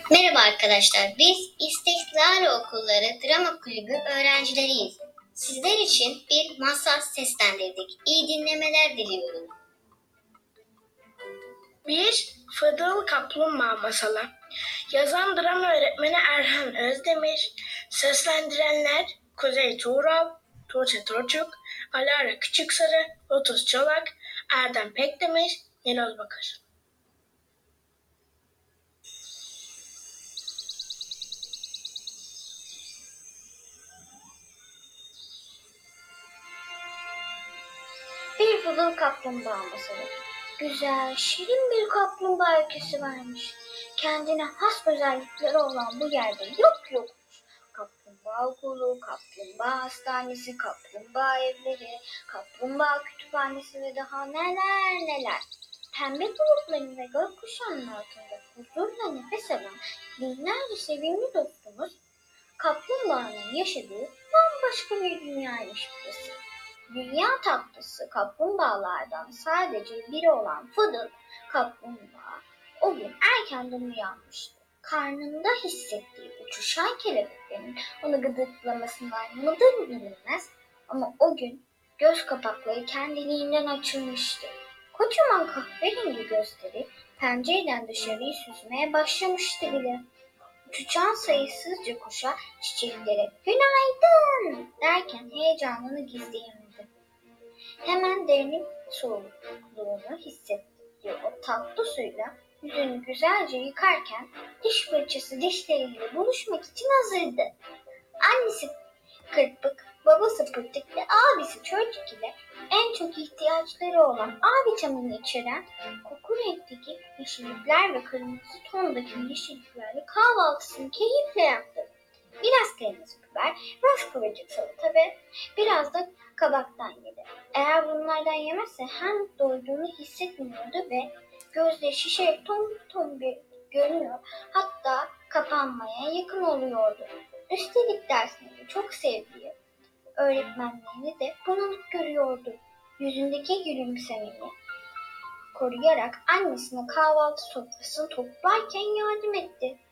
Merhaba arkadaşlar, biz İstiklal Okulları Drama Kulübü öğrencileriyiz. Sizler için bir masal seslendirdik. İyi dinlemeler diliyorum. Bir Fıdıl Kaplumbağa Masalı. Yazan drama öğretmeni Erhan Özdemir. Seslendirenler Kuzey Tuğral, Tuğçe Torçuk, Alara Küçüksarı, Lotus Çolak, Erdem Pekdemir, Niloz Bakır. Bir Fıdıl Kaplumbağa Masalı. Güzel, şirin bir kaplumbağa öyküsü varmış. Kendine has özellikleri olan bu yerde yokmuş. Kaplumbağa okulu, kaplumbağa hastanesi, kaplumbağa evleri, kaplumbağa kütüphanesi ve daha neler neler. Pembe bulutların ve gökkuşağının altında huzurla nefes alan binlerce sevimli dostumuz, kaplumbağanın yaşadığı bambaşka bir dünyaymış burası. Dünya tatlısı kaplumbağalardan sadece biri olan Fıdıl kaplumbağa o gün erkenden uyanmıştı. Karnında hissettiği uçuşan kelebeklerin onu gıdıklamasından mıdır bilinmez ama o gün göz kapakları kendiliğinden açılmıştı. Kocaman kahverengi gözleri pencereden dışarıyı süzmeye başlamıştı bile. Uçan sayısızca kuşa çiçeklere "Günaydın!" derken heyecanını gizleyemedi. Hemen derin soğukluğunu hissettiği o tatlı suyla yüzünü güzelce yıkarken diş fırçası dişleriyle buluşmak için hazırdı. Annesi Kırpık, babası Pırtık ve abisi Çörtük ile en çok ihtiyaçları olan A vitamini içeren koku renkteki yeşillikler ve kırmızı tondaki yeşilliklerle kahvaltısını keyifle yaptı. Biraz kırmızı biber, biraz kıvırcık salata ve biraz da kabaktan yedi. Eğer bunlardan yemezse hem doyduğunu hissetmiyordu ve gözleri şişerek tombul görünüyor, hatta kapanmaya yakın oluyordu. Üstelik dersleri çok sevdiği öğretmenlerini de bunalık görüyordu. Yüzündeki gülümsemeyi koruyarak annesine kahvaltı sofrasını toplarken yardım etti.